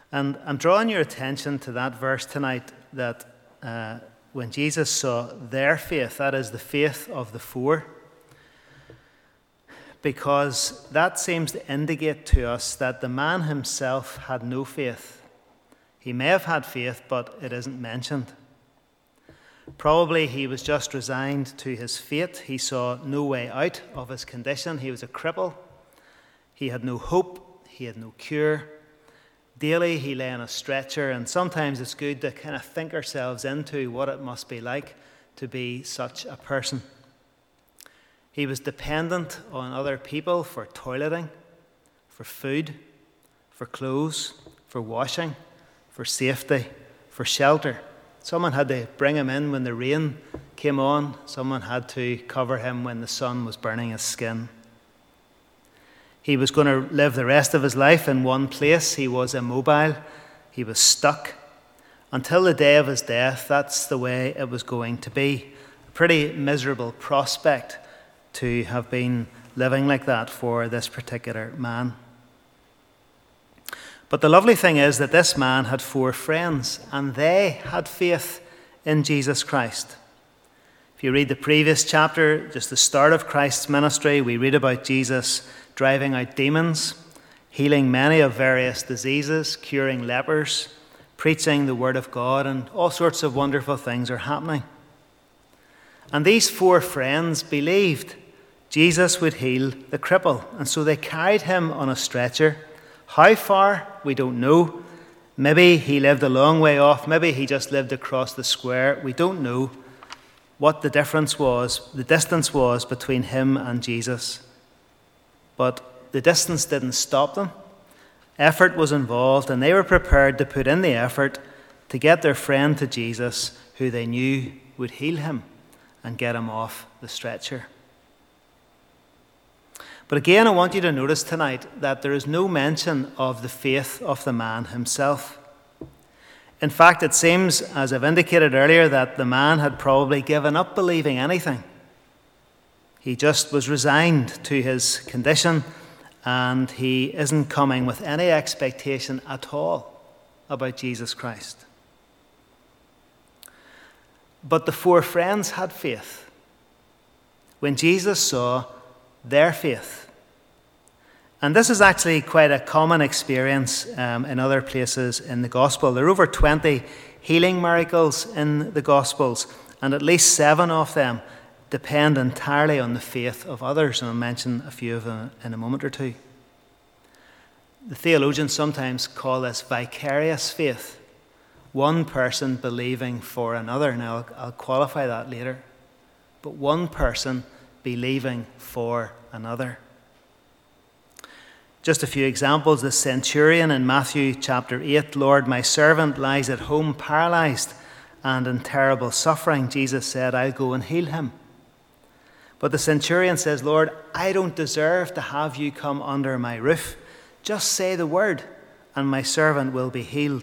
And I'm drawing your attention to that verse tonight, that when Jesus saw their faith, that is the faith of the four, because that seems to indicate to us that the man himself had no faith. He may have had faith, but it isn't mentioned. Probably he was just resigned to his fate. He saw no way out of his condition. He was a cripple. He had no hope. He had no cure. Daily he lay on a stretcher, and sometimes it's good to kind of think ourselves into what it must be like to be such a person. He was dependent on other people for toileting, for food, for clothes, for washing, for safety, for shelter. Someone had to bring him in when the rain came on. Someone had to cover him when the sun was burning his skin. He was going to live the rest of his life in one place. He was immobile. He was stuck. Until the day of his death, that's the way it was going to be. A pretty miserable prospect to have been living like that for this particular man. But the lovely thing is that this man had four friends, and they had faith in Jesus Christ. If you read the previous chapter, just the start of Christ's ministry, we read about Jesus driving out demons, healing many of various diseases, curing lepers, preaching the word of God, and all sorts of wonderful things are happening. And these four friends believed Jesus would heal the cripple, and so they carried him on a stretcher. How far, we don't know. Maybe he lived a long way off. Maybe he just lived across the square. We don't know what the difference was, the distance was between him and Jesus. But the distance didn't stop them. Effort was involved, and they were prepared to put in the effort to get their friend to Jesus, who they knew would heal him and get him off the stretcher. But again, I want you to notice tonight that there is no mention of the faith of the man himself. In fact, it seems, as I've indicated earlier, that the man had probably given up believing anything. He just was resigned to his condition, and he isn't coming with any expectation at all about Jesus Christ. But the four friends had faith. When Jesus saw their faith. And this is actually quite a common experience in other places in the gospel. There are over 20 healing miracles in the gospels, and at least 7 of them depend entirely on the faith of others, and I'll mention a few of them in a moment or two. The theologians sometimes call this vicarious faith, one person believing for another. Now, I'll qualify that later, but one person believing for another. Just a few examples. The centurion in Matthew chapter 8, Lord, my servant lies at home paralyzed and in terrible suffering. Jesus said, I'll go and heal him. But the centurion says, Lord, I don't deserve to have you come under my roof. Just say the word and my servant will be healed.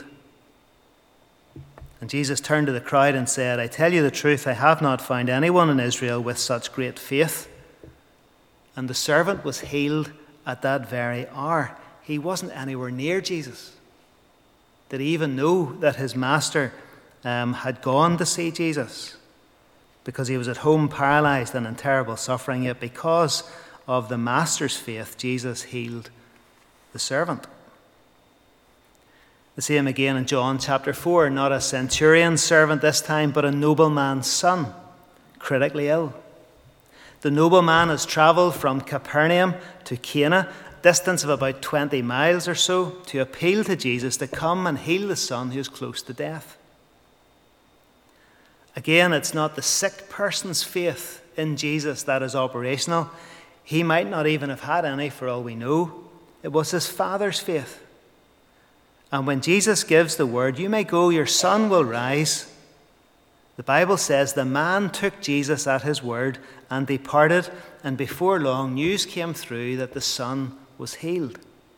And Jesus turned to the crowd and said, I tell you the truth, I have not found anyone in Israel with such great faith. And the servant was healed at that very hour. He wasn't anywhere near Jesus. Did he even know that his master had gone to see Jesus? Because he was at home paralyzed and in terrible suffering. Yet because of the master's faith, Jesus healed the servant. The same again in John chapter 4, not a centurion's servant this time, but a nobleman's son, critically ill. The nobleman has travelled from Capernaum to Cana, a distance of about 20 miles or so, to appeal to Jesus to come and heal the son who is close to death. Again, it's not the sick person's faith in Jesus that is operational. He might not even have had any for all we know. It was his father's faith. And when Jesus gives the word, you may go, your son will rise. The Bible says the man took Jesus at his word and departed, and before long news came through that the son was healed.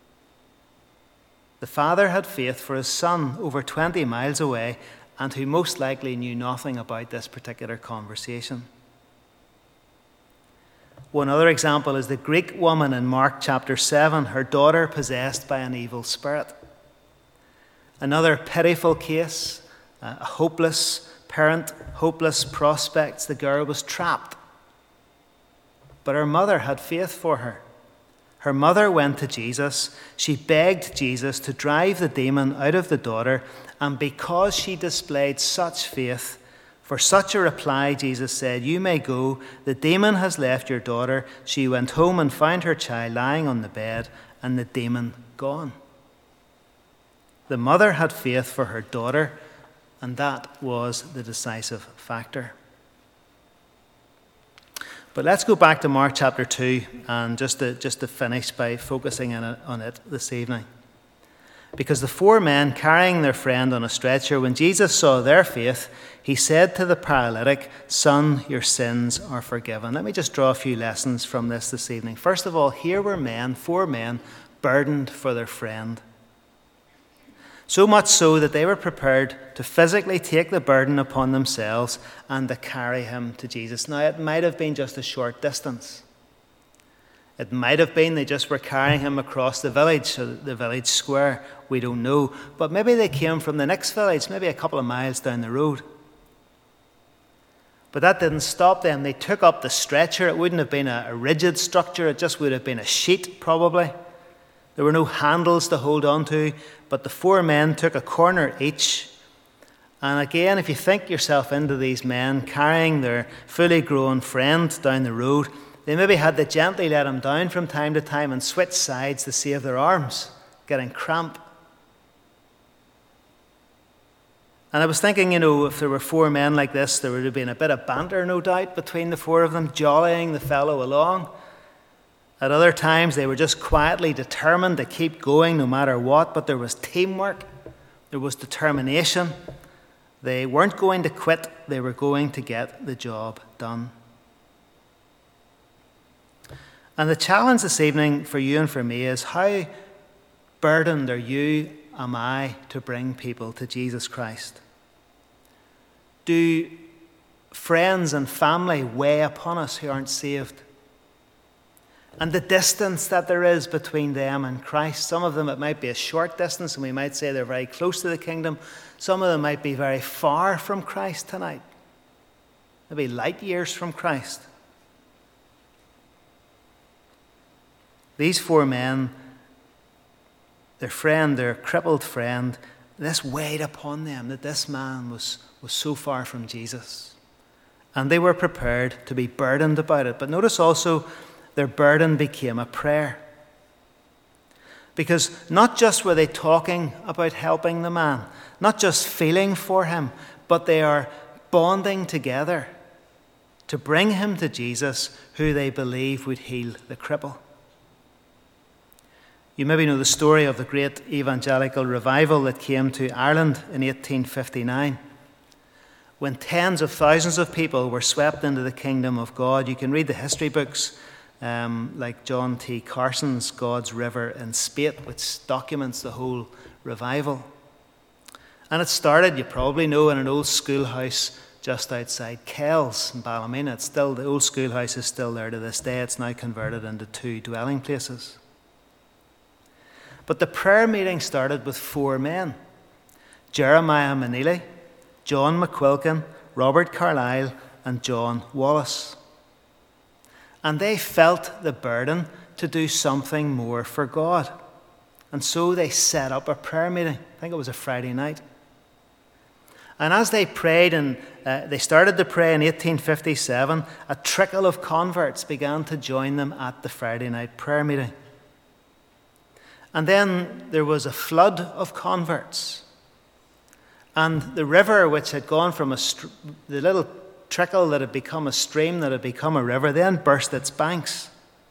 The father had faith for his son over 20 miles away, and who most likely knew nothing about this particular conversation. One other example is the Greek woman in Mark chapter 7, her daughter possessed by an evil spirit. Another pitiful case, a hopeless parent, hopeless prospects. The girl was trapped. But her mother had faith for her. Her mother went to Jesus. She begged Jesus to drive the demon out of the daughter. And because she displayed such faith, for such a reply, Jesus said, "You may go. The demon has left your daughter." She went home and found her child lying on the bed and the demon gone. The mother had faith for her daughter, and that was the decisive factor. But let's go back to Mark chapter 2 and just to finish by focusing on it this evening. Because the 4 men carrying their friend on a stretcher, when Jesus saw their faith, he said to the paralytic, "Son, your sins are forgiven." Let me just draw a few lessons from this evening. First of all, here were 4 men, burdened for their friend. So much so that they were prepared to physically take the burden upon themselves and to carry him to Jesus. Now, it might have been just a short distance. It might have been they just were carrying him across the village, the village square. We don't know. But maybe they came from the next village, maybe a couple of miles down the road. But that didn't stop them. They took up the stretcher. It wouldn't have been a rigid structure. It just would have been a sheet, probably. There were no handles to hold on to, but the 4 men took a corner each. And again, if you think yourself into these men carrying their fully grown friend down the road, they maybe had to gently let him down from time to time and switch sides to save their arms, getting cramp. And I was thinking, if there were 4 men like this, there would have been a bit of banter, no doubt, between the 4 of them, jollying the fellow along. At other times, they were just quietly determined to keep going no matter what, but there was teamwork, there was determination. They weren't going to quit, they were going to get the job done. And the challenge this evening for you and for me is, how burdened are you, am I, to bring people to Jesus Christ? Do friends and family weigh upon us who aren't saved? And the distance that there is between them and Christ. Some of them, it might be a short distance, and we might say they're very close to the kingdom. Some of them might be very far from Christ tonight. Maybe light years from Christ. These 4 men, their friend, their crippled friend, this weighed upon them that this man was so far from Jesus. And they were prepared to be burdened about it. But notice also, their burden became a prayer. Because not just were they talking about helping the man, not just feeling for him, but they are bonding together to bring him to Jesus, who they believe would heal the cripple. You maybe know the story of the great evangelical revival that came to Ireland in 1859. When tens of thousands of people were swept into the kingdom of God. You can read the history books like John T. Carson's God's River in Spate, which documents the whole revival. And it started, you probably know, in an old schoolhouse just outside Kells in Ballymena. The old schoolhouse is still there to this day. It's now converted into 2 dwelling places. But the prayer meeting started with 4 men: Jeremiah Manili, John McQuilkin, Robert Carlyle, and John Wallace. And they felt the burden to do something more for God. And so they set up a prayer meeting. I think it was a Friday night. And as they prayed, and they started to pray in 1857, a trickle of converts began to join them at the Friday night prayer meeting. And then there was a flood of converts. And the river, which had gone from the little trickle that had become a stream, that had become a river, then burst its banks.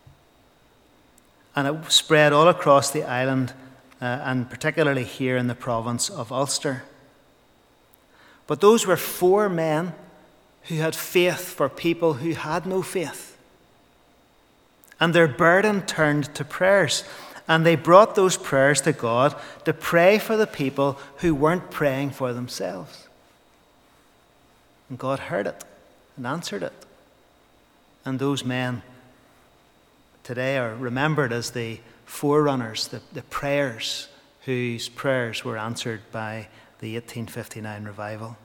And it spread all across the island, and particularly here in the province of Ulster. But those were 4 men who had faith for people who had no faith. And their burden turned to prayers. And they brought those prayers to God to pray for the people who weren't praying for themselves. And God heard it and answered it. And those men today are remembered as the forerunners, the prayers whose prayers were answered by the 1859 revival.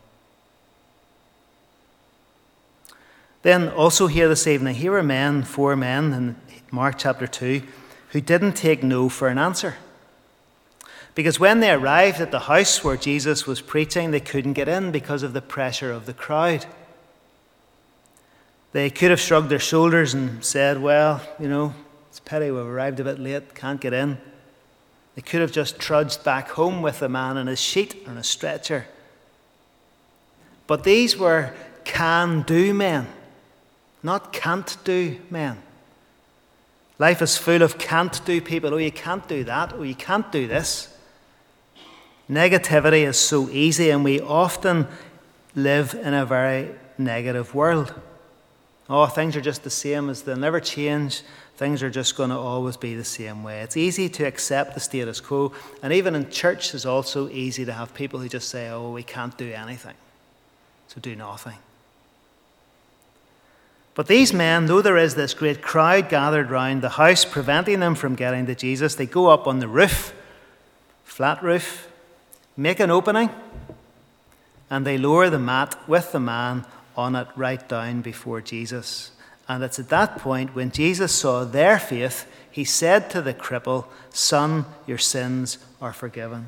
Then also here this evening, here were 4 men in Mark chapter 2, who didn't take no for an answer. Because when they arrived at the house where Jesus was preaching, they couldn't get in because of the pressure of the crowd. They could have shrugged their shoulders and said, well, it's a pity we've arrived a bit late, can't get in. They could have just trudged back home with the man on his sheet or on a stretcher. But these were can-do men, not can't-do men. Life is full of can't-do people. Oh, you can't do that. Oh, you can't do this. Negativity is so easy, and we often live in a very negative world. Oh, things are just the same, as they'll never change. Things are just going to always be the same way. It's easy to accept the status quo, and even in church it's also easy to have people who just say, oh, we can't do anything, so do nothing. But these men, though there is this great crowd gathered round the house preventing them from getting to Jesus, they go up on the roof, flat roof, make an opening, and they lower the mat with the man on it right down before Jesus. And it's at that point, when Jesus saw their faith, he said to the cripple, son, your sins are forgiven.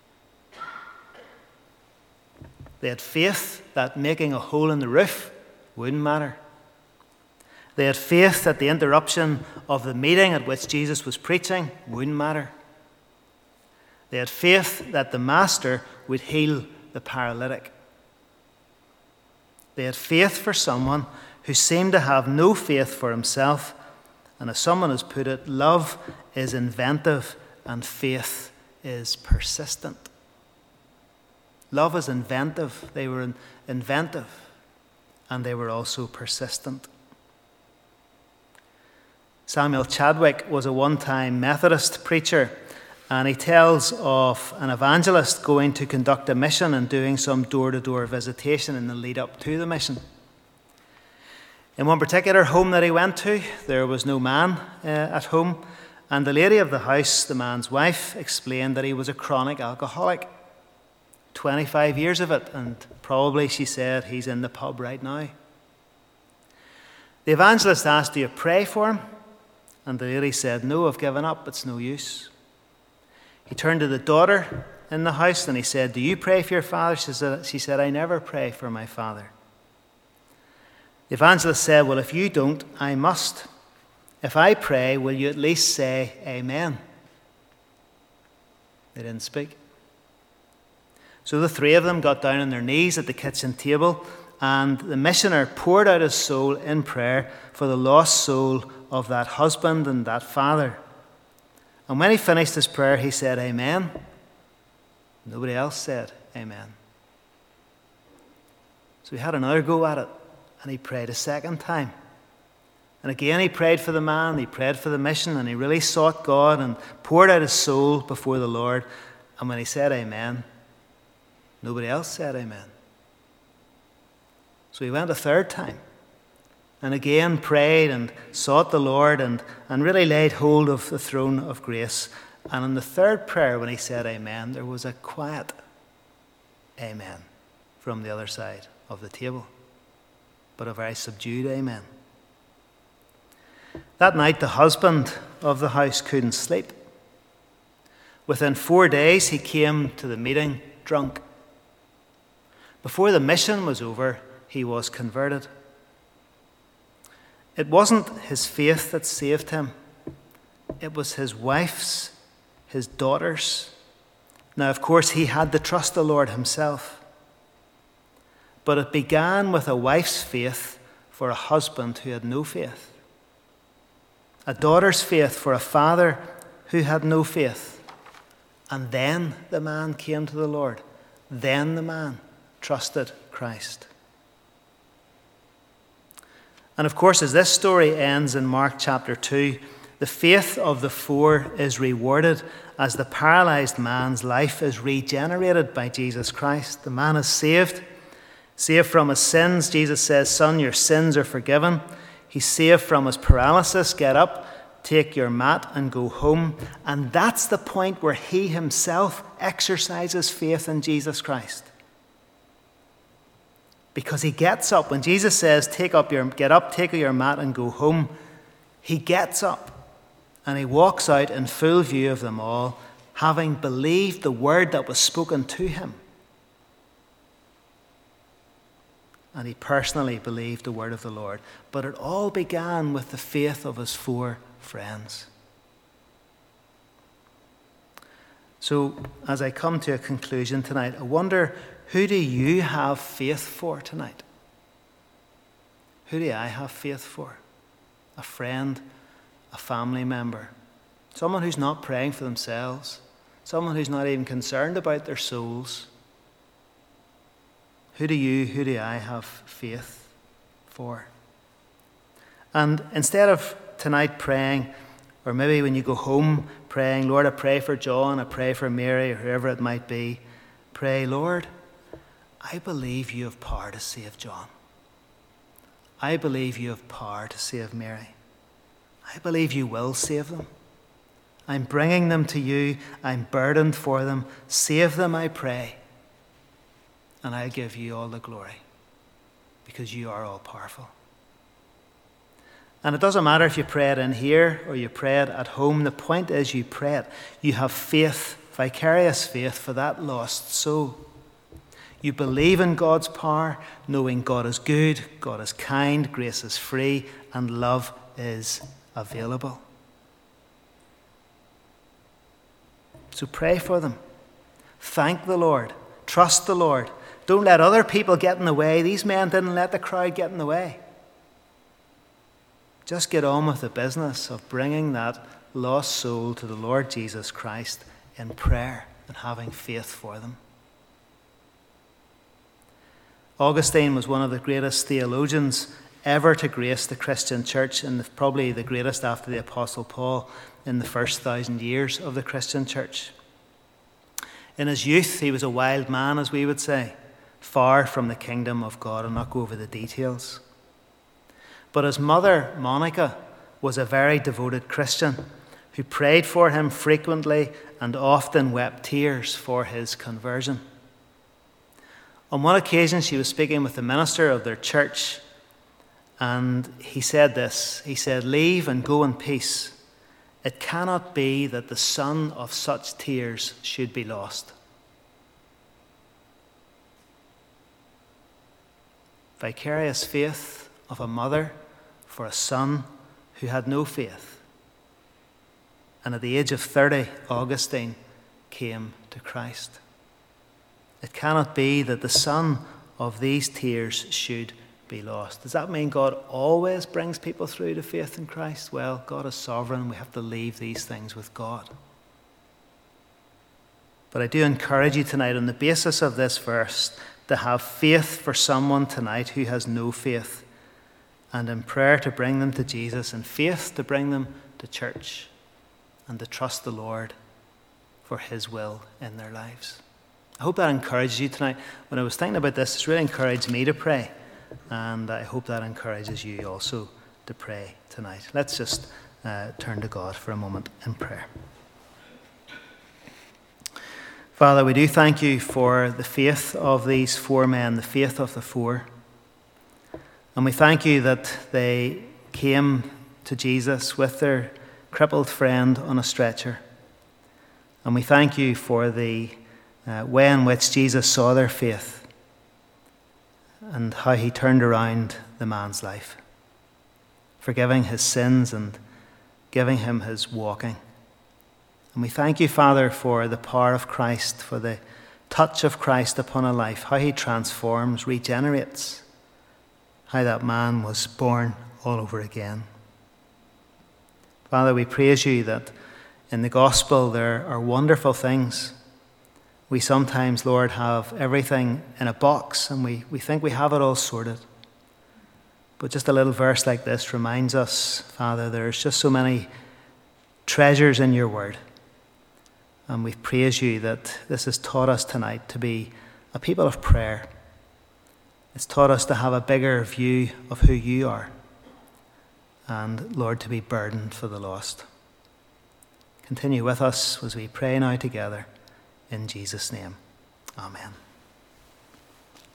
They had faith that making a hole in the roof wouldn't matter. They had faith that the interruption of the meeting at which Jesus was preaching wouldn't matter. They had faith that the Master would heal the paralytic. They had faith for someone who seemed to have no faith for himself. And as someone has put it, love is inventive and faith is persistent. Love is inventive. They were inventive, and they were also persistent. Samuel Chadwick was a one-time Methodist preacher, and he tells of an evangelist going to conduct a mission and doing some door-to-door visitation in the lead-up to the mission. In one particular home that he went to, there was no man at home, and the lady of the house, the man's wife, explained that he was a chronic alcoholic. 25 years of it, and probably, she said, he's in the pub right now. The evangelist asked, do you pray for him? And the lady said, no, I've given up, it's no use. He turned to the daughter in the house and he said, do you pray for your father? She said, I never pray for my father. The evangelist said, well, if you don't, I must. If I pray, will you at least say amen? They didn't speak. So the 3 of them got down on their knees at the kitchen table, and the missioner poured out his soul in prayer for the lost soul of that husband and that father. And when he finished his prayer, he said, amen. Nobody else said amen. So he had another go at it, and he prayed a second time. And again he prayed for the man, he prayed for the mission, and he really sought God and poured out his soul before the Lord. And when he said amen, nobody else said amen. So he went a third time, and again prayed and sought the Lord and really laid hold of the throne of grace. And in the third prayer, when he said amen, there was a quiet amen from the other side of the table, but a very subdued amen. That night, the husband of the house couldn't sleep. Within 4 days, he came to the meeting drunk. Before the mission was over, he was converted. It wasn't his faith that saved him. It was his wife's, his daughter's. Now, of course, he had to trust the Lord himself. But it began with a wife's faith for a husband who had no faith. A daughter's faith for a father who had no faith. And then the man came to the Lord. Then the man trusted Christ. And of course, as this story ends in Mark chapter 2, the faith of the 4 is rewarded as the paralyzed man's life is regenerated by Jesus Christ. The man is saved from his sins. Jesus says, son, your sins are forgiven. He's saved from his paralysis. Get up. take your mat and go home. And that's the point where he himself exercises faith in Jesus Christ. Because he gets up. When Jesus says, get up, take your mat and go home, he gets up and he walks out in full view of them all, having believed the word that was spoken to him. And he personally believed the word of the Lord. But it all began with the faith of his 4 friends. So, as I come to a conclusion tonight, I wonder, who do you have faith for tonight? Who do I have faith for? A friend, a family member, someone who's not praying for themselves, someone who's not even concerned about their souls. Who do I have faith for? And instead of tonight praying, or maybe when you go home praying, Lord, I pray for John, I pray for Mary, or whoever it might be, pray, Lord, I believe you have power to save John. I believe you have power to save Mary. I believe you will save them. I'm bringing them to you. I'm burdened for them. Save them, I pray. And I give you all the glory because you are all powerful. And it doesn't matter if you pray it in here or you pray it at home. The point is you pray it. You have faith, vicarious faith for that lost soul. You believe in God's power, knowing God is good, God is kind, grace is free, and love is available. So pray for them. Thank the Lord. Trust the Lord. Don't let other people get in the way. These men didn't let the crowd get in the way. Just get on with the business of bringing that lost soul to the Lord Jesus Christ in prayer and having faith for them. Augustine was one of the greatest theologians ever to grace the Christian church, and probably the greatest after the Apostle Paul in the first 1,000 years of the Christian church. In his youth, he was a wild man, as we would say, far from the kingdom of God. I'll not go over the details. But his mother, Monica, was a very devoted Christian who prayed for him frequently and often wept tears for his conversion. On one occasion, she was speaking with the minister of their church, and he said this. He said, "Leave and go in peace. It cannot be that the son of such tears should be lost." Vicarious faith of a mother for a son who had no faith. And at the age of 30, Augustine came to Christ. It cannot be that the son of these tears should be lost. Does that mean God always brings people through to faith in Christ? Well, God is sovereign. We have to leave these things with God. But I do encourage you tonight, on the basis of this verse, to have faith for someone tonight who has no faith, and in prayer to bring them to Jesus, and faith to bring them to church, and to trust the Lord for his will in their lives. I hope that encourages you tonight. When I was thinking about this, it's really encouraged me to pray, and I hope that encourages you also to pray tonight. Let's just turn to God for a moment in prayer. Father, we do thank you for the faith of these 4 men, the faith of the 4. And we thank you that they came to Jesus with their crippled friend on a stretcher. And we thank you for the way in which Jesus saw their faith and how he turned around the man's life, forgiving his sins and giving him his walking. And we thank you, Father, for the power of Christ, for the touch of Christ upon a life, how he transforms, regenerates, how that man was born all over again. Father, we praise you that in the gospel there are wonderful things. We sometimes, Lord, have everything in a box and we think we have it all sorted. But just a little verse like this reminds us, Father, there's just so many treasures in your word. And we praise you that this has taught us tonight to be a people of prayer. It's taught us to have a bigger view of who you are and, Lord, to be burdened for the lost. Continue with us as we pray now together. In Jesus' name, amen.